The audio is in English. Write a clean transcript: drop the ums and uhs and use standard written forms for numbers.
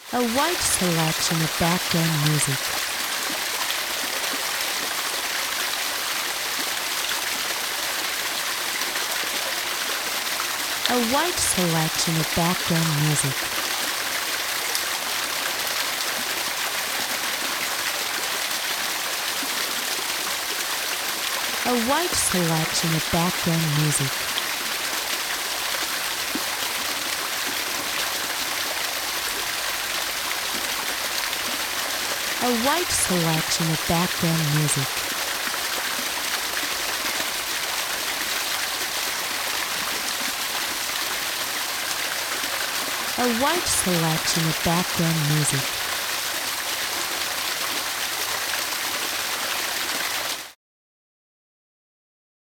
A wide selection of background music. A wide selection of background music. A wide selection of background music. A wide selection of background music. A wide selection of background music.